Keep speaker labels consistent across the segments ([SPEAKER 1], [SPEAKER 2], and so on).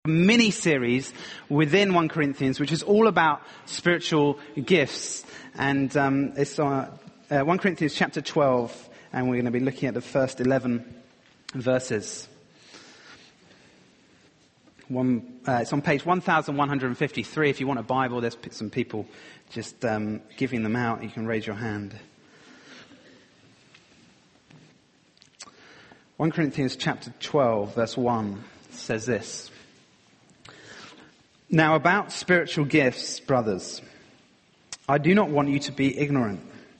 [SPEAKER 1] mini-series within 1 Corinthians, which is all about spiritual gifts. And it's 1 Corinthians chapter 12, and we're going to be looking at the first 11 verses. It's on page 1153. If you want a Bible, there's some people just giving them out. You can raise your hand. 1 Corinthians chapter 12, verse 1 says this. Now about spiritual gifts, brothers, I do not want you to be ignorant.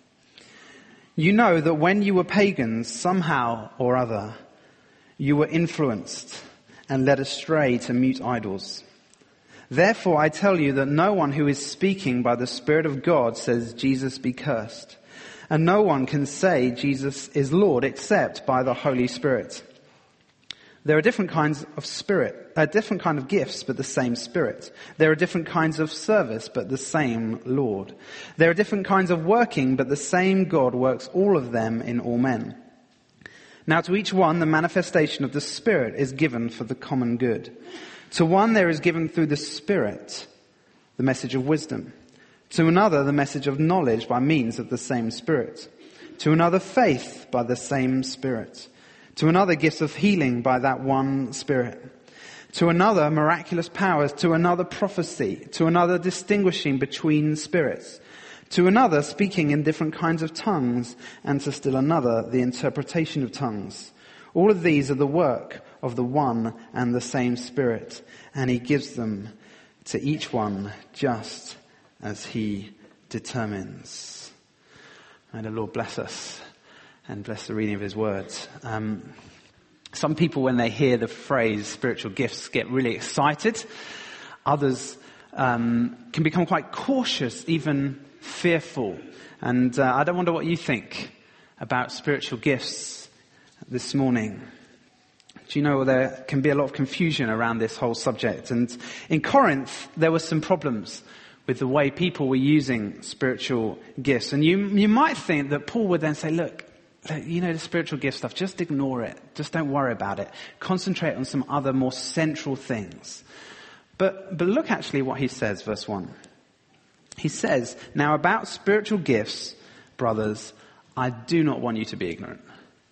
[SPEAKER 1] You know that when you were pagans, somehow or other, you were influenced and led astray to mute idols. Therefore I tell you that no one who is speaking by the Spirit of God says Jesus be cursed. And no one can say Jesus is Lord except by the Holy Spirit. There are different kinds of different kind of gifts, but the same Spirit. There are different kinds of service, but the same Lord. There are different kinds of working, but the same God works all of them in all men. Now to each one, the manifestation of the Spirit is given for the common good. To one there is given through the Spirit the message of wisdom. To another the message of knowledge by means of the same Spirit. To another faith by the same Spirit. To another gifts of healing by that one Spirit. To another miraculous powers. To another prophecy. To another distinguishing between spirits. To another speaking in different kinds of tongues. And to still another the interpretation of tongues. All of these are the work of the one and the same Spirit. And He gives them to each one just as He determines. May the Lord bless us. And bless the reading of His words. Some people, when they hear the phrase spiritual gifts, get really excited. Others can become quite cautious, even fearful. And I don't wonder what you think about spiritual gifts this morning. Do you know there can be a lot of confusion around this whole subject? And in Corinth, there were some problems with the way people were using spiritual gifts. And you might think that Paul would then say, look, you know, the spiritual gift stuff, just ignore it. Just don't worry about it. Concentrate on some other more central things. But look actually what he says, verse 1. He says, now about spiritual gifts, brothers, I do not want you to be ignorant.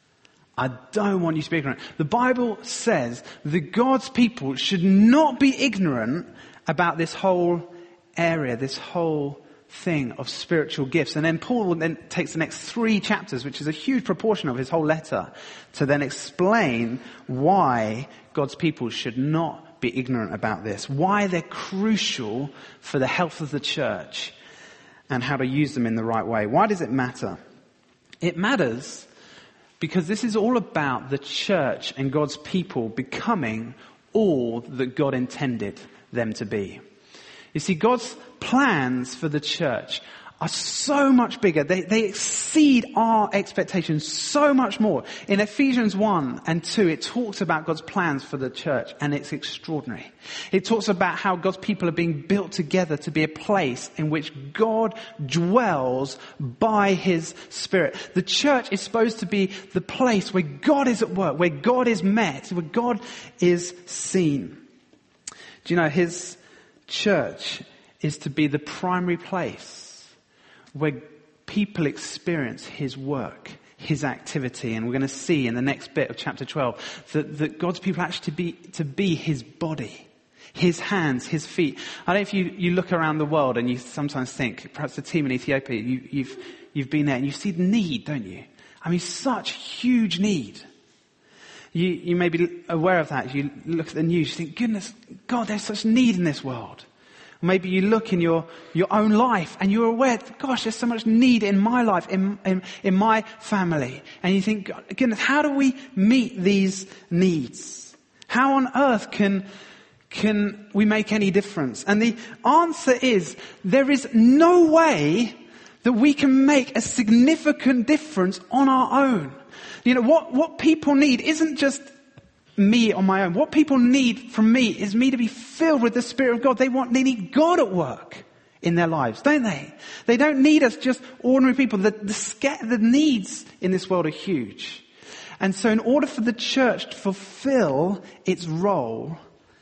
[SPEAKER 1] I don't want you to be ignorant. The Bible says that God's people should not be ignorant about this whole area, this whole thing of spiritual gifts. And then Paul then takes the next 3 chapters, which is a huge proportion of his whole letter, to then explain why God's people should not be ignorant about this, why they're crucial for the health of the church, and how to use them in the right way. Why does it matter? It matters because this is all about the church and God's people becoming all that God intended them to be. You see, God's plans for the church are so much bigger. They exceed our expectations so much more. In Ephesians 1 and 2, it talks about God's plans for the church, and it's extraordinary. It talks about how God's people are being built together to be a place in which God dwells by His Spirit. The church is supposed to be the place where God is at work, where God is met, where God is seen. Do you know, His church is to be the primary place where people experience His work, His activity. And we're going to see in the next bit of chapter 12 that God's people actually to be His body, His hands, His feet. I don't know if you look around the world and you sometimes think, perhaps the team in Ethiopia, you've been there and you see the need, don't you? I mean, such huge need. You may be aware of that. You look at the news, you think, goodness, God, there's such need in this world. Maybe you look in your own life and you're aware, gosh, there's so much need in my life, in my family. And you think, goodness, how do we meet these needs? How on earth can we make any difference? And the answer is, there is no way that we can make a significant difference on our own. You know, what people need isn't just me on my own. What people need from me is me to be filled with the Spirit of God. They need God at work in their lives, don't they? They don't need us just ordinary people. The needs in this world are huge. And so in order for the church to fulfill its role,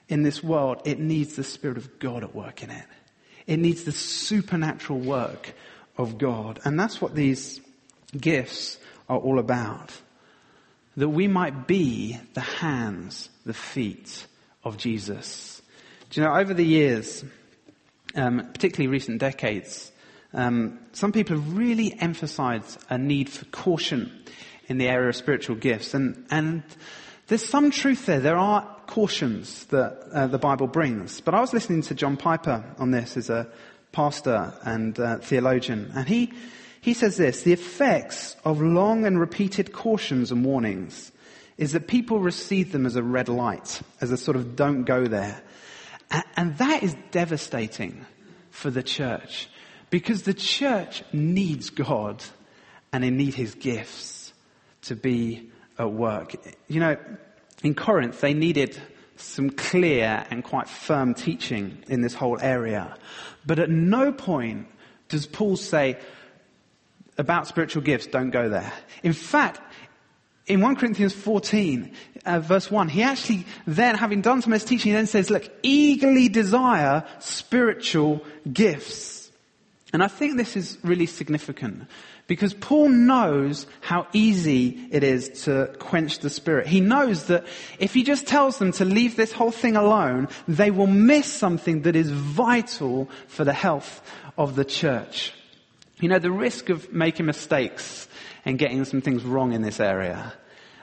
[SPEAKER 1] in this world, it needs the Spirit of God at work in it. It needs the supernatural work of God. And that's what these gifts are all about. That we might be the hands, the feet of Jesus. Do you know, over the years, particularly recent decades, some people have really emphasized a need for caution in the area of spiritual gifts. And there's some truth there. There are cautions that the Bible brings. But I was listening to John Piper on this as a pastor and theologian. And he says this: the effects of long and repeated cautions and warnings is that people receive them as a red light, as a sort of don't go there. And that is devastating for the church, because the church needs God and they need his gifts to be at work. You know, in Corinth, they needed some clear and quite firm teaching in this whole area. But at no point does Paul say about spiritual gifts, don't go there. In fact, in 1 Corinthians 14, verse 1, he actually then, having done some of his teaching, he then says, look, eagerly desire spiritual gifts. And I think this is really significant, because Paul knows how easy it is to quench the Spirit. He knows that if he just tells them to leave this whole thing alone, they will miss something that is vital for the health of the church. You know, the risk of making mistakes and getting some things wrong in this area,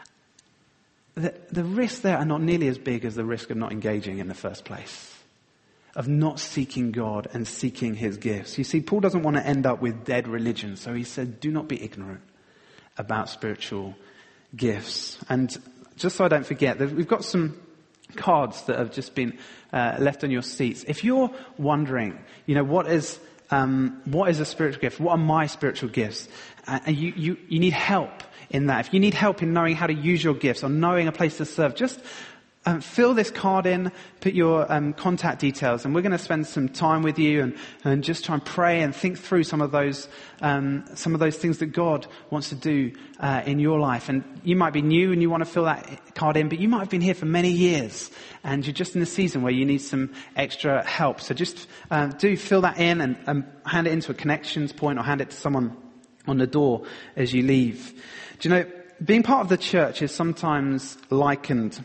[SPEAKER 1] the risks there are not nearly as big as the risk of not engaging in the first place, of not seeking God and seeking his gifts. You see, Paul doesn't want to end up with dead religion, so he said, do not be ignorant about spiritual gifts. And just so I don't forget, we've got some cards that have just been left on your seats. If you're wondering, you know, what is a spiritual gift? What are my spiritual gifts? And you need help in that. If you need help in knowing how to use your gifts or knowing a place to serve, just fill this card in, put your contact details, and we're going to spend some time with you and just try and pray and think through some of those things that God wants to do in your life. And you might be new and you want to fill that card in, but you might have been here for many years and you're just in a season where you need some extra help. So just do fill that in and hand it into a connections point or hand it to someone on the door as you leave. Do you know, being part of the church is sometimes likened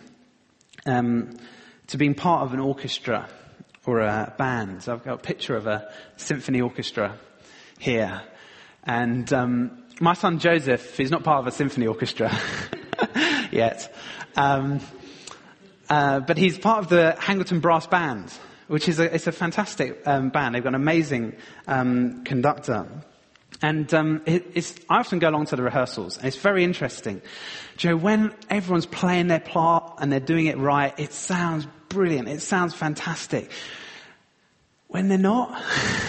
[SPEAKER 1] to being part of an orchestra or a band. So I've got a picture of a symphony orchestra here. And my son Joseph is not part of a symphony orchestra yet. But he's part of the Hangleton Brass Band, which is it's a fantastic band. They've got an amazing conductor. And I often go along to the rehearsals, and it's very interesting. Do you know, when everyone's playing their part and they're doing it right, it sounds brilliant. It sounds fantastic. When they're not,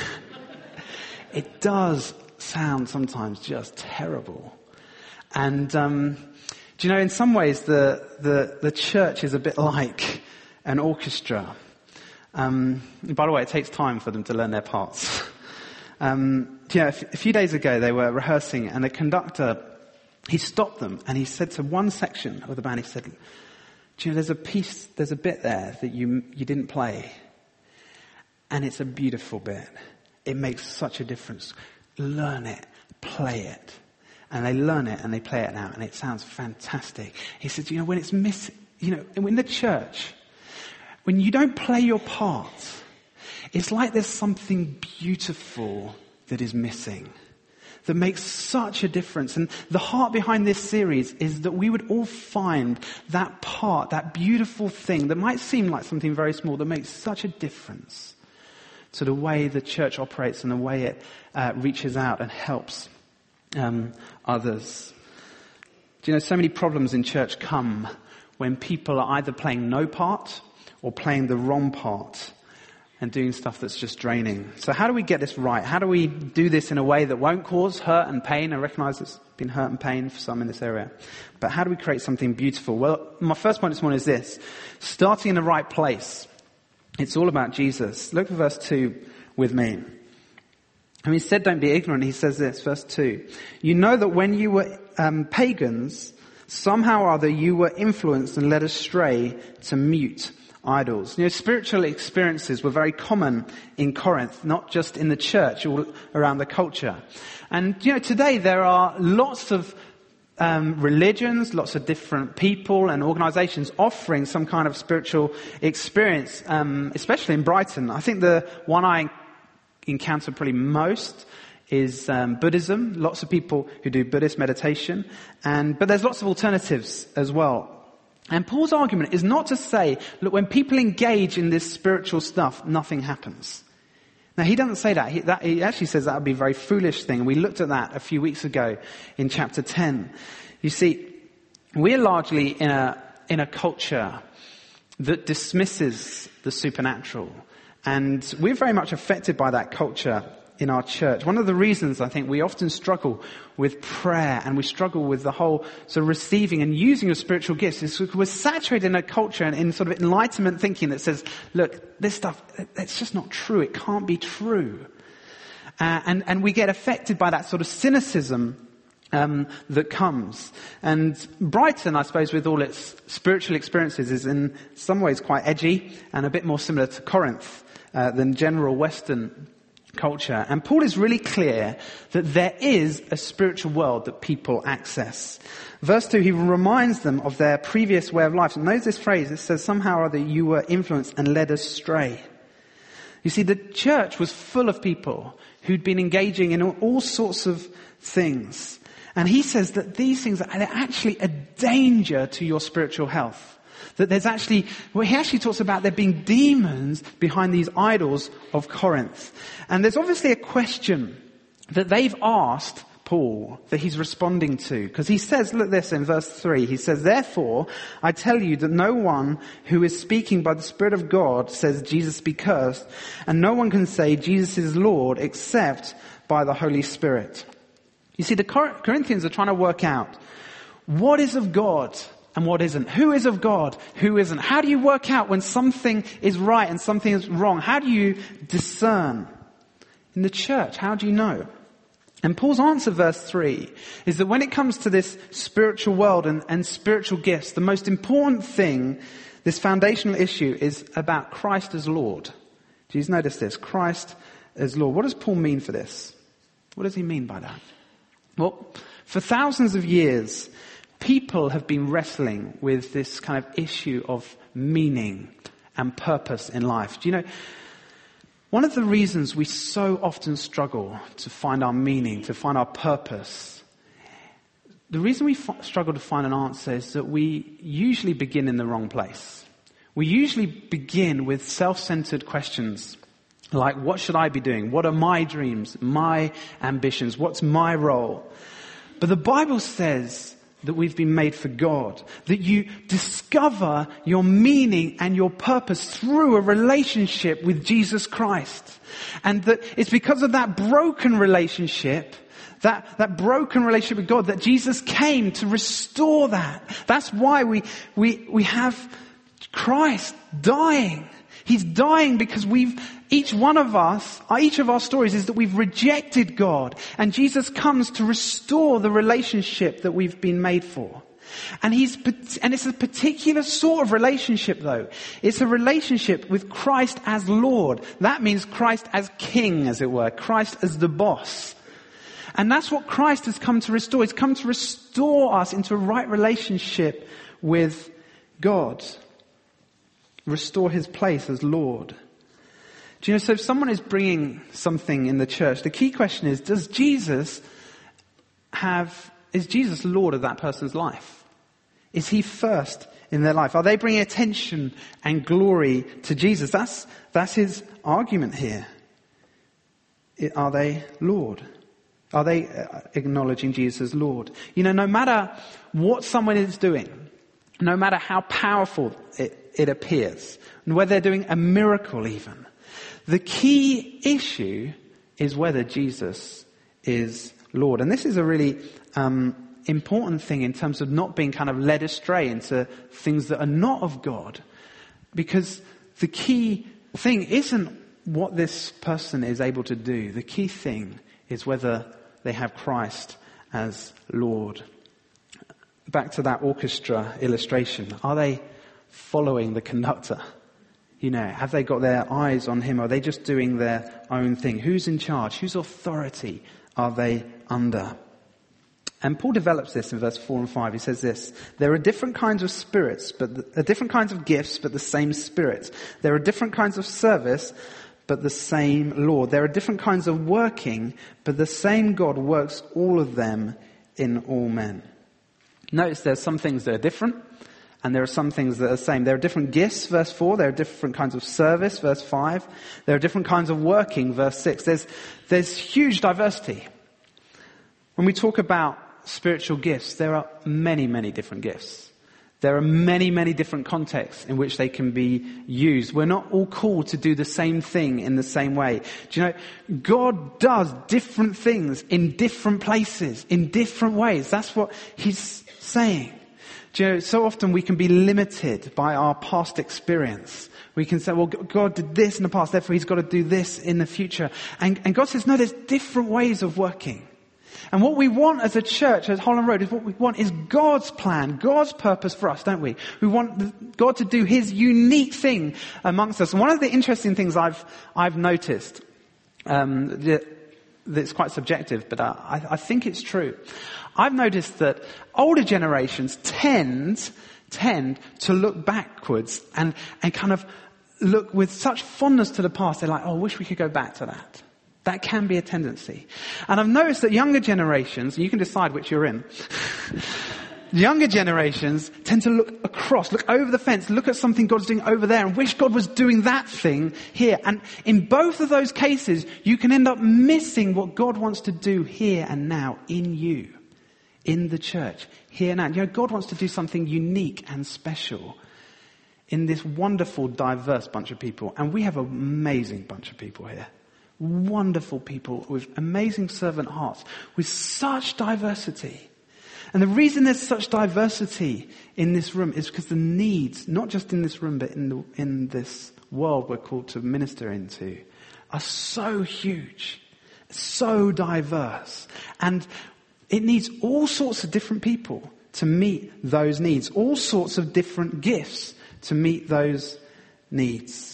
[SPEAKER 1] it does sound sometimes just terrible. And do you know, in some ways, the church is a bit like an orchestra. By the way, it takes time for them to learn their parts. A few days ago they were rehearsing, and the conductor, he stopped them and he said to one section of the band, he said, do you know, there's a bit there that you didn't play, and it's a beautiful bit. It makes such a difference. Learn it, play it. And they learn it and they play it now, and it sounds fantastic. He said, you know, when it's missing, you know, in the church, when you don't play your part, it's like there's something beautiful that is missing, that makes such a difference. And the heart behind this series is that we would all find that part, that beautiful thing that might seem like something very small, that makes such a difference to the way the church operates and the way it reaches out and helps others. Do you know, so many problems in church come when people are either playing no part or playing the wrong part and doing stuff that's just draining. So how do we get this right? How do we do this in a way that won't cause hurt and pain? I recognize it's been hurt and pain for some in this area. But how do we create something beautiful? Well, my first point this morning is this: starting in the right place. It's all about Jesus. Look at verse 2 with me. And he said, don't be ignorant. He says this, verse 2. You know that when you were pagans, somehow or other you were influenced and led astray to mute idols. Spiritual experiences were very common in Corinth, not just in the church, all around the culture. And, today there are lots of religions, lots of different people and organizations offering some kind of spiritual experience, especially in Brighton. I think the one I encounter probably most is Buddhism. Lots of people who do Buddhist meditation, but there's lots of alternatives as well. And Paul's argument is not to say, look, when people engage in this spiritual stuff, nothing happens. Now, he doesn't say that. He actually says that would be a very foolish thing. We looked at that a few weeks ago in chapter 10. You see, we're largely in a culture that dismisses the supernatural. And we're very much affected by that culture in our church. One of the reasons I think we often struggle with prayer and we struggle with the whole sort of receiving and using of spiritual gifts is we're saturated in a culture and in sort of enlightenment thinking that says, look, this stuff, it's just not true. It can't be true. And we get affected by that sort of cynicism that comes. And Brighton, I suppose, with all its spiritual experiences is in some ways quite edgy and a bit more similar to Corinth than general Western culture. And Paul is really clear that there is a spiritual world that people access. Verse 2, he reminds them of their previous way of life. And notice this phrase, it says, somehow or other you were influenced and led astray. You see, the church was full of people who'd been engaging in all sorts of things. And he says that these things are actually a danger to your spiritual health. That there's actually, he actually talks about there being demons behind these idols of Corinth. And there's obviously a question that they've asked Paul that he's responding to. Because he says, look at this in verse 3. He says, therefore, I tell you that no one who is speaking by the Spirit of God says Jesus be cursed. And no one can say Jesus is Lord except by the Holy Spirit. You see, the Corinthians are trying to work out what is of God and what isn't. Who is of God? Who isn't? How do you work out when something is right and something is wrong? How do you discern? In the church, how do you know? And Paul's answer, verse 3, is that when it comes to this spiritual world and spiritual gifts, the most important thing, this foundational issue, is about Christ as Lord. Do you notice this? Christ as Lord. What does Paul mean for this? What does he mean by that? Well, for thousands of years, people have been wrestling with this kind of issue of meaning and purpose in life. Do you know, one of the reasons we so often struggle to find our meaning, to find our purpose, the reason we struggle to find an answer is that we usually begin in the wrong place. We usually begin with self-centered questions like, what should I be doing? What are my dreams, my ambitions? What's my role? But the Bible says that we've been made for God, that you discover your meaning and your purpose through a relationship with Jesus Christ. And that it's because of that broken relationship, that broken relationship with God, that Jesus came to restore that. That's why we have Christ dying. He's dying because each of our stories is that we've rejected God, and Jesus comes to restore the relationship that we've been made for. And it's a particular sort of relationship though. It's a relationship with Christ as Lord. That means Christ as King, as it were. Christ as the boss. And that's what Christ has come to restore. He's come to restore us into a right relationship with God. Restore his place as Lord. Do you know, so if someone is bringing something in the church, the key question is, is Jesus Lord of that person's life? Is he first in their life? Are they bringing attention and glory to Jesus? That's his argument here. Are they Lord? Are they acknowledging Jesus as Lord? You know, no matter what someone is doing, no matter how powerful it appears, and whether they're doing a miracle even, the key issue is whether Jesus is Lord. And this is a really important thing in terms of not being kind of led astray into things that are not of God. Because the key thing isn't what this person is able to do. The key thing is whether they have Christ as Lord. Back to that orchestra illustration. Are they following the conductor? Have they got their eyes on him? Or are they just doing their own thing? Who's in charge? Whose authority are they under? And Paul develops this in verse 4 and 5. He says this: there are different kinds of spirits, different kinds of gifts, but the same Spirit. There are different kinds of service, but the same Lord. There are different kinds of working, but the same God works all of them in all men. Notice there's some things that are different, and there are some things that are the same. There are different gifts, verse 4. There are different kinds of service, verse 5. There are different kinds of working, verse 6. There's huge diversity. When we talk about spiritual gifts, there are many, many different gifts. There are many, many different contexts in which they can be used. We're not all called to do the same thing in the same way. Do you know, God does different things in different places, in different ways. That's what he's saying. Do you know, so often we can be limited by our past experience. We can say, well, God did this in the past, therefore he's got to do this in the future. And God says, no, there's different ways of working. And what we want as a church, as Holland Road, is what we want is God's plan, God's purpose for us, don't we? We want God to do his unique thing amongst us. And one of the interesting things I've noticed, that's quite subjective, but I think it's true. I've noticed that older generations tend to look backwards and kind of look with such fondness to the past. They're like, oh, I wish we could go back to that. That can be a tendency. And I've noticed that younger generations, and you can decide which you're in, younger generations tend to look across, look over the fence, look at something God's doing over there and wish God was doing that thing here. And in both of those cases, you can end up missing what God wants to do here and now in you, in the church, here now. You know, God wants to do something unique and special in this wonderful, diverse bunch of people. And we have an amazing bunch of people here. Wonderful people with amazing servant hearts, with such diversity. And the reason there's such diversity in this room is because the needs, not just in this room, but in this world we're called to minister into, are so huge, so diverse. And it needs all sorts of different people to meet those needs, all sorts of different gifts to meet those needs.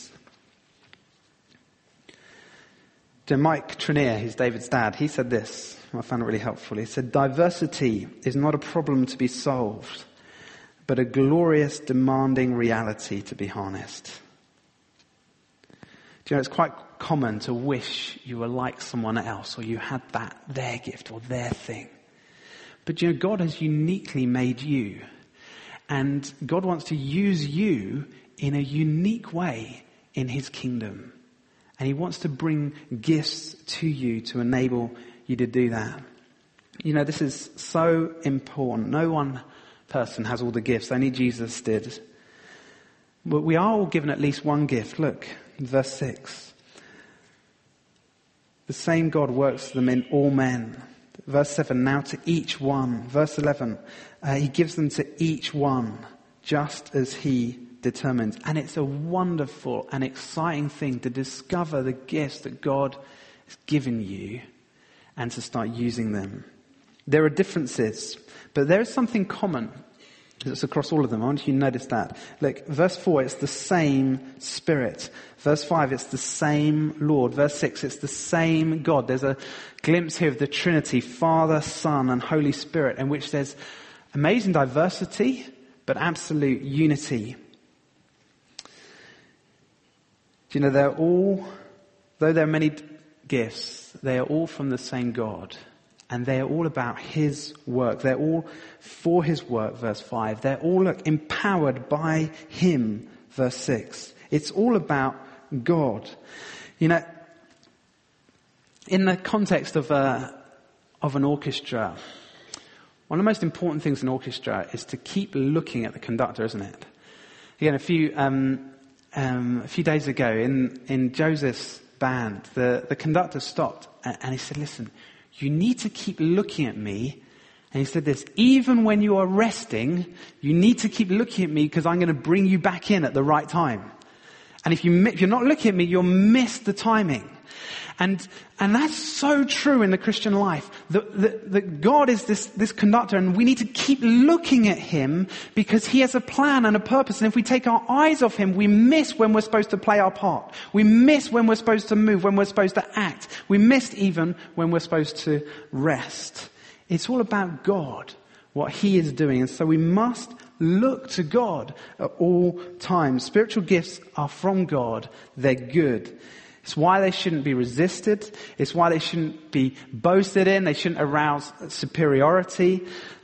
[SPEAKER 1] Mike Trenier, who's David's dad, he said this. I found it really helpful. He said, diversity is not a problem to be solved, but a glorious, demanding reality to be harnessed. Do you know, it's quite common to wish you were like someone else, or you had their gift or their thing. But you know, God has uniquely made you, and God wants to use you in a unique way in his kingdom. And he wants to bring gifts to you to enable you to do that. You know, this is so important. No one person has all the gifts. Only Jesus did. But we are all given at least one gift. Look, verse 6. The same God works them in all men. Verse 7, now to each one. Verse 11, he gives them to each one, just as he determines. And it's a wonderful and exciting thing to discover the gifts that God has given you and to start using them. There are differences, but there is something common that's across all of them. I want you to notice that. Look, verse 4, it's the same Spirit. Verse 5, it's the same Lord. Verse 6, it's the same God. There's a glimpse here of the Trinity, Father, Son, and Holy Spirit, in which there's amazing diversity, but absolute unity. Do you know, though there are many gifts, they are all from the same God. And they are all about his work. They're all for his work, verse 5. They're all empowered by him, verse 6. It's all about God. You know, in the context of an orchestra, one of the most important things in an orchestra is to keep looking at the conductor, isn't it? Again, a few days ago in Joseph's band, the conductor stopped and he said, listen, you need to keep looking at me. And he said this, even when you are resting, you need to keep looking at me because I'm going to bring you back in at the right time. And if you're not looking at me, you'll miss the timing. And that's so true in the Christian life. That God is this conductor, and we need to keep looking at him because he has a plan and a purpose. And if we take our eyes off him, we miss when we're supposed to play our part. We miss when we're supposed to move, when we're supposed to act. We miss even when we're supposed to rest. It's all about God, what he is doing. And so we must look to God at all times. Spiritual gifts are from God. They're good. It's why they shouldn't be resisted. It's why they shouldn't be boasted in. They shouldn't arouse superiority.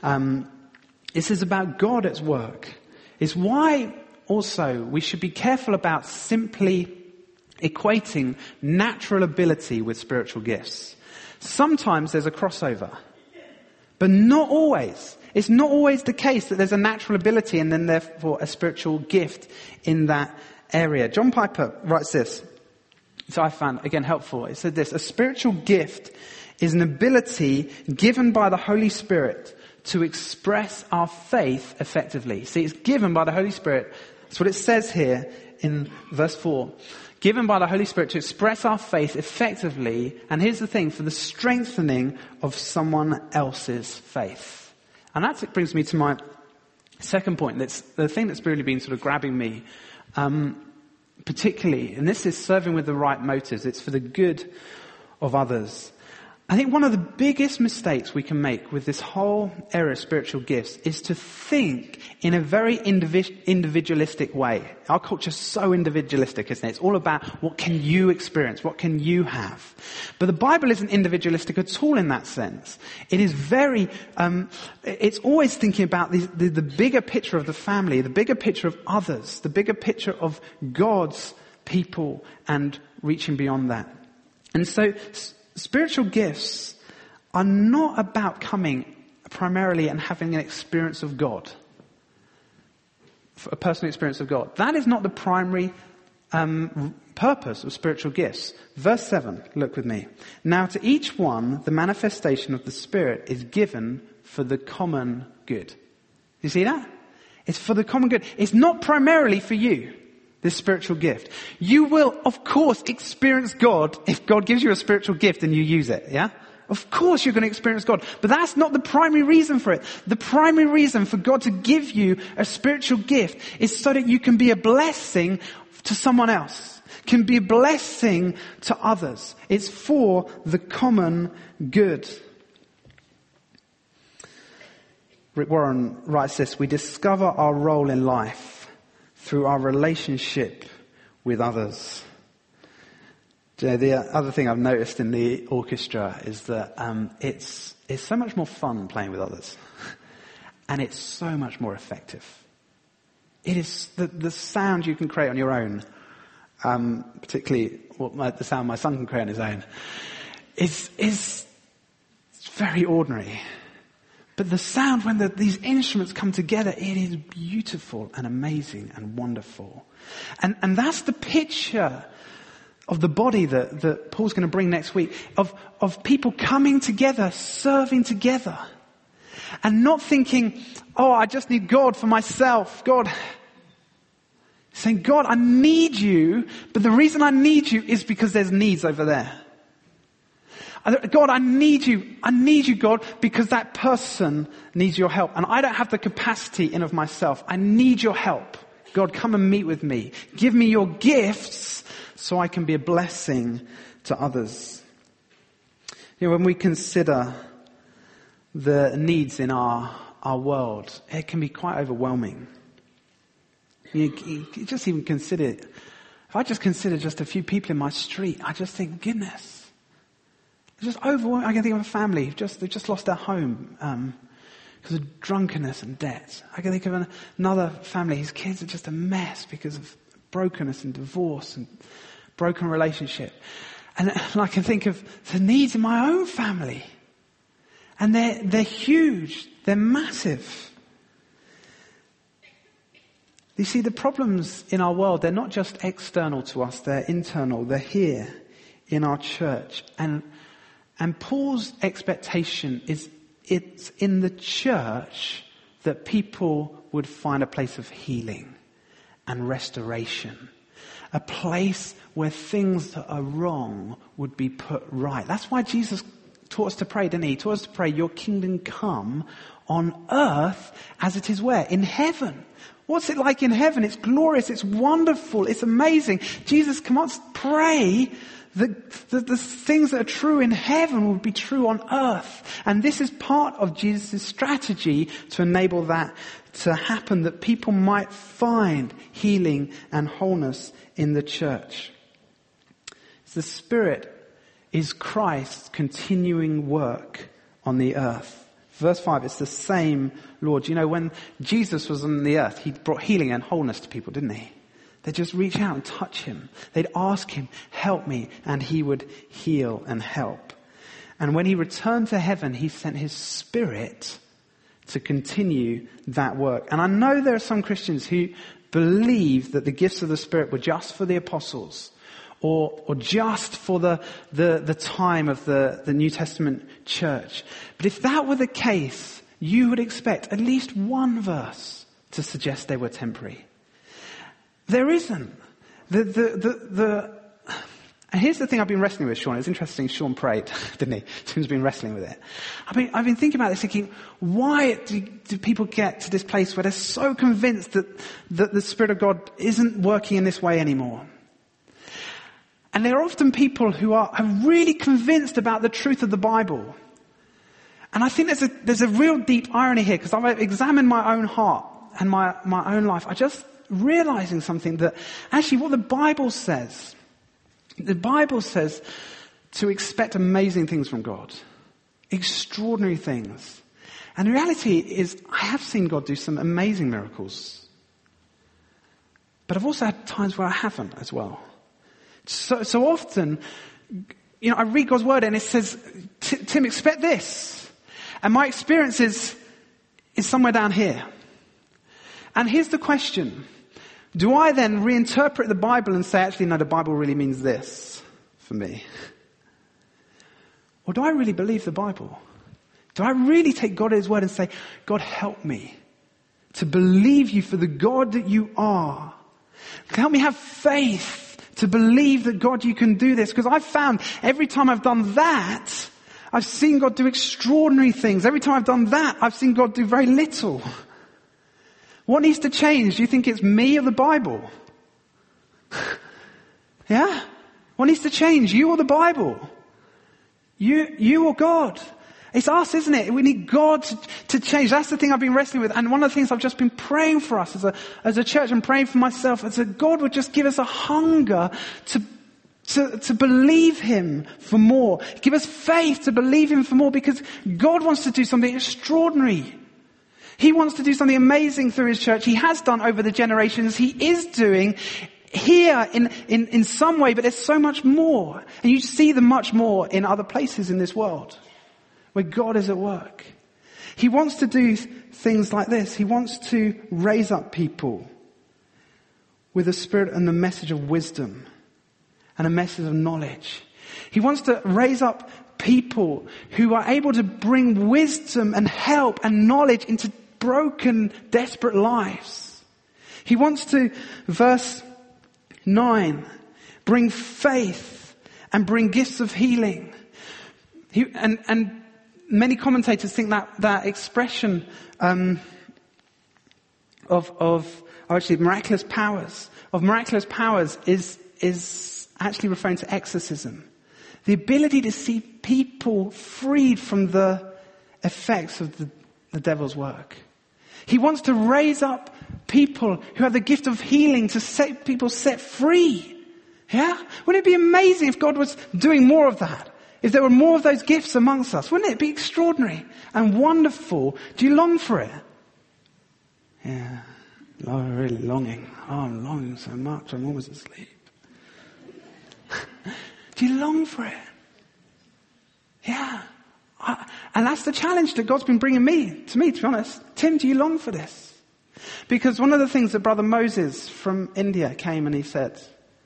[SPEAKER 1] This is about God at work. It's why also we should be careful about simply equating natural ability with spiritual gifts. Sometimes there's a crossover, but not always. It's not always the case that there's a natural ability and then therefore a spiritual gift in that area. John Piper writes this. So I found, again, helpful. It said this: a spiritual gift is an ability given by the Holy Spirit to express our faith effectively. See, it's given by the Holy Spirit. That's what it says here in verse 4. Given by the Holy Spirit to express our faith effectively, and here's the thing, for the strengthening of someone else's faith. And that brings me to my second point. That's the thing that's really been sort of grabbing me. Particularly, and this is serving with the right motives, it's for the good of others. I think one of the biggest mistakes we can make with this whole area of spiritual gifts is to think in a very individualistic way. Our culture is so individualistic, isn't it? It's all about what can you experience, what can you have. But the Bible isn't individualistic at all in that sense. It is very, it's always thinking about the bigger picture of the family, the bigger picture of others, the bigger picture of God's people and reaching beyond that. And so spiritual gifts are not about coming primarily and having an experience of God, a personal experience of God. That is not the primary purpose of spiritual gifts. Verse 7, look with me. Now to each one, the manifestation of the Spirit is given for the common good. You see that? It's for the common good. It's not primarily for you, this spiritual gift. You will, of course, experience God if God gives you a spiritual gift and you use it, yeah? Of course you're going to experience God. But that's not the primary reason for it. The primary reason for God to give you a spiritual gift is so that you can be a blessing to someone else, can be a blessing to others. It's for the common good. Rick Warren writes this: we discover our role in life through our relationship with others. You know, the other thing I've noticed in the orchestra is that it's so much more fun playing with others, and it's so much more effective. It is the sound you can create on your own, particularly the sound my son can create on his own, is very ordinary. But the sound when these instruments come together, it is beautiful and amazing and wonderful. And that's the picture of the body that Paul's going to bring next week, of people coming together, serving together, and not thinking, oh, I just need God for myself. God, saying, God, I need you, but the reason I need you is because there's needs over there. God, I need you, God, because that person needs your help. And I don't have the capacity in of myself. I need your help. God, come and meet with me. Give me your gifts so I can be a blessing to others. You know, when we consider the needs in our world, it can be quite overwhelming. You just even consider, if I just consider just a few people in my street, I just think, goodness. It's just overwhelming. I can think of a family they've just lost their home because of drunkenness and debt. I can think of another family, his kids are just a mess because of brokenness and divorce and broken relationship. And I can think of the needs in my own family. And they're huge. They're massive. You see, the problems in our world, they're not just external to us, they're internal. They're here in our church. And Paul's expectation is it's in the church that people would find a place of healing and restoration. A place where things that are wrong would be put right. That's why Jesus taught us to pray, didn't he? He taught us to pray, your kingdom come on earth as it is where? In heaven. What's it like in heaven? It's glorious, it's wonderful, it's amazing. Jesus commands, pray that the things that are true in heaven will be true on earth. And this is part of Jesus' strategy to enable that to happen, that people might find healing and wholeness in the church. The Spirit is Christ's continuing work on the earth. Verse 5, it's the same Lord. You know, when Jesus was on the earth, he brought healing and wholeness to people, didn't he? They'd just reach out and touch him. They'd ask him, help me, and he would heal and help. And when he returned to heaven, he sent his Spirit to continue that work. And I know there are some Christians who believe that the gifts of the Spirit were just for the apostles, or just for the time of the New Testament church. But if that were the case, you would expect at least one verse to suggest they were temporary. There isn't. And here's the thing I've been wrestling with, Sean. It's interesting, Sean prayed, didn't he? Tim's been wrestling with it. I've been thinking about this, thinking, why do people get to this place where they're so convinced that the Spirit of God isn't working in this way anymore? And there are often people who are really convinced about the truth of the Bible. And I think there's a real deep irony here, because I've examined my own heart and my own life. I just realizing something, that actually what the Bible says to expect amazing things from God. Extraordinary things. And the reality is, I have seen God do some amazing miracles. But I've also had times where I haven't as well. So often, you know, I read God's word and it says, Tim, expect this. And my experience is somewhere down here. And here's the question. Do I then reinterpret the Bible and say, actually, no, the Bible really means this for me? Or do I really believe the Bible? Do I really take God at his word and say, God, help me to believe you for the God that you are? Help me have faith to believe that, God, you can do this. Because I've found every time I've done that, I've seen God do extraordinary things. Every time I've done that, I've seen God do very little. What needs to change? Do you think it's me or the Bible? Yeah? What needs to change? You or the Bible? You or God? It's us, isn't it? We need God to change. That's the thing I've been wrestling with. And one of the things I've just been praying for us as a church, and praying for myself, is that God would just give us a hunger to believe him for more. Give us faith to believe him for more, because God wants to do something extraordinary. He wants to do something amazing through his church. He has done over the generations. He is doing here in some way, but there's so much more. And you see the much more in other places in this world where God is at work. He wants to do things like this. He wants to raise up people with a spirit and a message of wisdom and a message of knowledge. He wants to raise up people who are able to bring wisdom and help and knowledge into broken, desperate lives. He wants to, verse 9, bring faith and bring gifts of healing. And many commentators think that expression of actually miraculous powers is actually referring to exorcism. The ability to see people freed from the effects of the devil's work. He wants to raise up people who have the gift of healing to set people set free. Yeah? Wouldn't it be amazing if God was doing more of that? If there were more of those gifts amongst us? Wouldn't it be extraordinary and wonderful? Do you long for it? Yeah. I'm really longing. Oh, I'm longing so much. I'm almost asleep. Do you long for it? Yeah. And that's the challenge that God's been bringing to me, to be honest. Tim, do you long for this? Because one of the things that Brother Moses from India came and he said,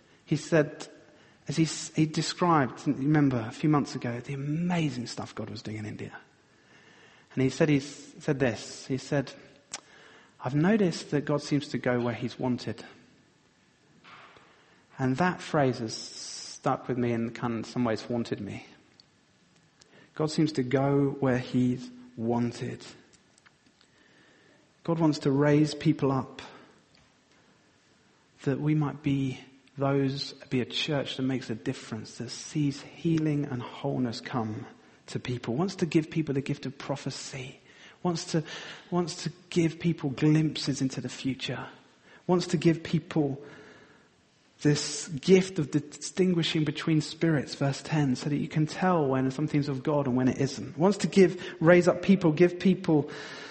[SPEAKER 1] as he described, remember a few months ago, the amazing stuff God was doing in India. And he said this, he said, I've noticed that God seems to go where he's wanted. And that phrase has stuck with me and kind of in some ways haunted me. God seems to go where he's wanted. God wants to raise people up that we might be a church that makes a difference, that sees healing and wholeness come to people, wants to give people the gift of prophecy, wants to give people glimpses into the future, wants to give people this gift of distinguishing between spirits, verse 10, so that you can tell when something's of God and when it isn't. Wants to raise up people, give people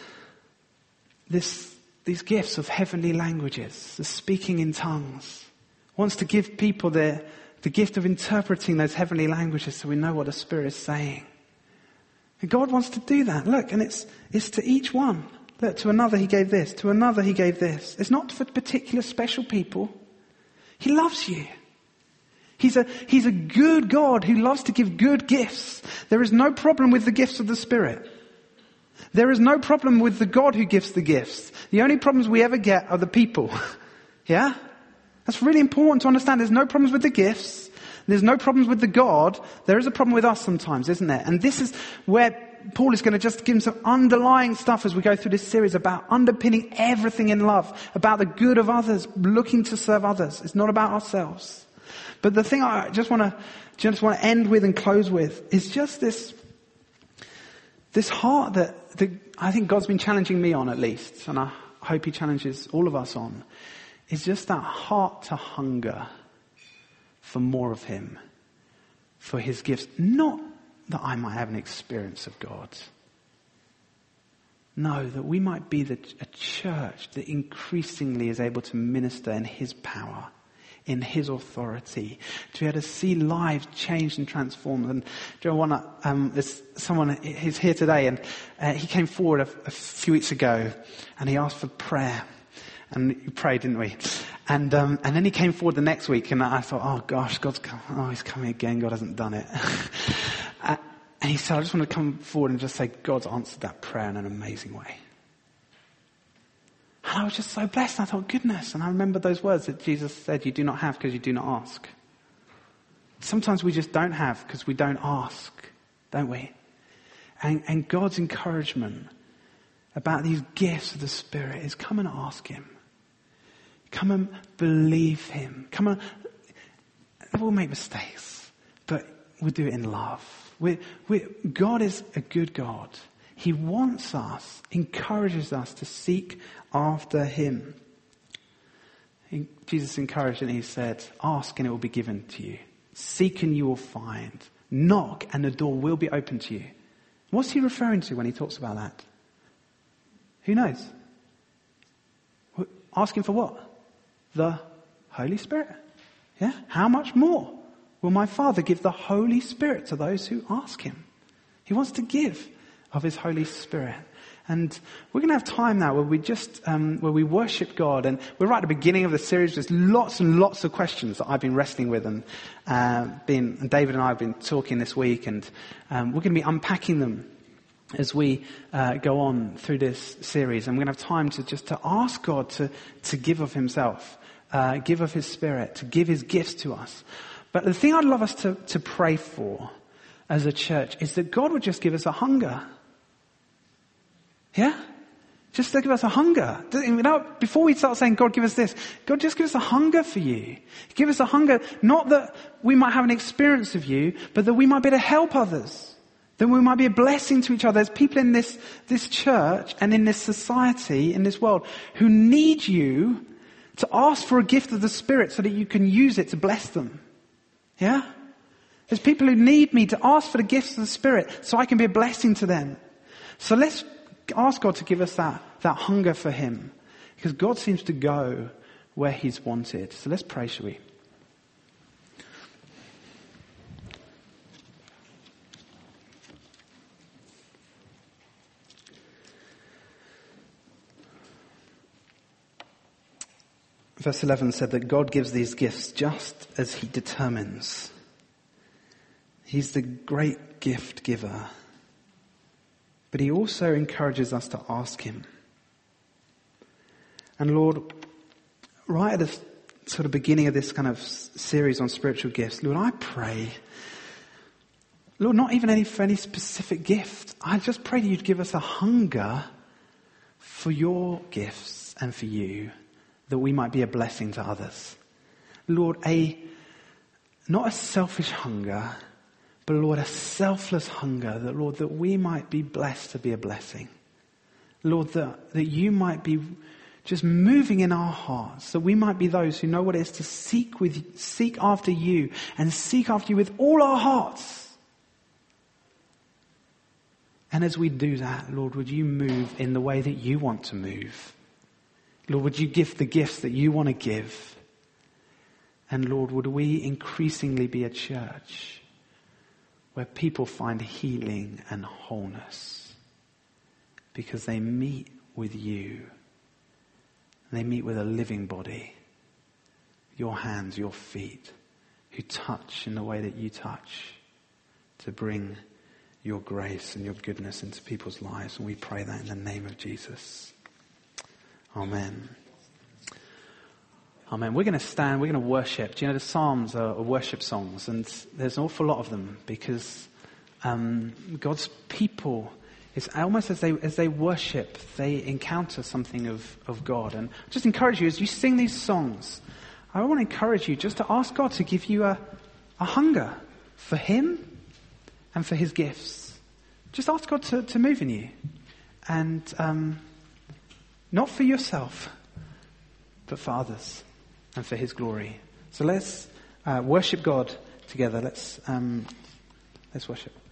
[SPEAKER 1] these gifts of heavenly languages, the speaking in tongues. Wants to give people the gift of interpreting those heavenly languages so we know what the Spirit is saying. And God wants to do that. Look, and it's to each one. Look, to another he gave this, to another he gave this. It's not for particular special people. He loves you. He's a good God who loves to give good gifts. There is no problem with the gifts of the Spirit. There is no problem with the God who gives the gifts. The only problems we ever get are the people. Yeah? That's really important to understand. There's no problems with the gifts. There's no problems with the God. There is a problem with us sometimes, isn't there? And this is where Paul is going to just give him some underlying stuff as we go through this series about underpinning everything in love, about the good of others, looking to serve others. It's not about ourselves. But the thing I just want to end with and close with is just this heart that I think God's been challenging me on, at least, and I hope he challenges all of us on, is just that heart to hunger for more of him, for his gifts. Not that I might have an experience of God. No, that we might be a church that increasingly is able to minister in his power, in his authority, to be able to see lives changed and transformed. And do you want to, there's someone who's here today, and he came forward a few weeks ago, and he asked for prayer. And we prayed, didn't we? And then he came forward the next week, and I thought, oh gosh, he's coming again. God hasn't done it. And he said, I just want to come forward and just say, God's answered that prayer in an amazing way. And I was just so blessed. I thought, goodness. And I remember those words that Jesus said, you do not have because you do not ask. Sometimes we just don't have because we don't ask, don't we? And God's encouragement about these gifts of the Spirit is come and ask him. Come and believe him. We'll make mistakes, but we'll do it in love. God is a good God. He wants us, encourages us to seek after him. Jesus encouraged and he said, ask and it will be given to you. Seek and you will find. Knock and the door will be opened to you. What's he referring to when he talks about that? Who knows? Asking for what? The Holy Spirit. Yeah? How much more will my Father give the Holy Spirit to those who ask him? He wants to give of his Holy Spirit. And we're going to have time now where we worship God. And we're right at the beginning of the series. There's lots and lots of questions that I've been wrestling with, and David and I have been talking this week, and we're going to be unpacking them as we go on through this series. And we're going to have time to ask God to give of himself, give of his Spirit, to give his gifts to us. But the thing I'd love us to pray for as a church is that God would just give us a hunger. Yeah? Just to give us a hunger. Before we start saying, God, give us this, God, just give us a hunger for you. Give us a hunger, not that we might have an experience of you, but that we might be able to help others. That we might be a blessing to each other. There's people in this church and in this society, in this world, who need you to ask for a gift of the Spirit so that you can use it to bless them. Yeah? There's people who need me to ask for the gifts of the Spirit so I can be a blessing to them. So let's ask God to give us that hunger for him. Because God seems to go where he's wanted. So let's pray, shall we? Verse 11 said that God gives these gifts just as he determines. He's the great gift giver. But he also encourages us to ask him. And Lord, right at the sort of beginning of this kind of series on spiritual gifts, Lord, I pray, Lord, not even for any specific gift. I just pray that you'd give us a hunger for your gifts and for you, that we might be a blessing to others. Lord, not a selfish hunger, but Lord, a selfless hunger, that Lord, that we might be blessed to be a blessing. Lord, that you might be just moving in our hearts, that we might be those who know what it is to seek after you and seek after you with all our hearts. And as we do that, Lord, would you move in the way that you want to move? Lord, would you give the gifts that you want to give? And Lord, would we increasingly be a church where people find healing and wholeness because they meet with you. They meet with a living body, your hands, your feet, who touch in the way that you touch to bring your grace and your goodness into people's lives. And we pray that in the name of Jesus. Amen. Amen. We're going to stand, we're going to worship. Do you know the Psalms are worship songs, and there's an awful lot of them because God's people, it's almost as they worship, they encounter something of God. And I just encourage you, as you sing these songs, I want to encourage you just to ask God to give you a hunger for Him and for His gifts. Just ask God to move in you. And not for yourself, but for others and for His glory. So let's worship God together. Let's worship.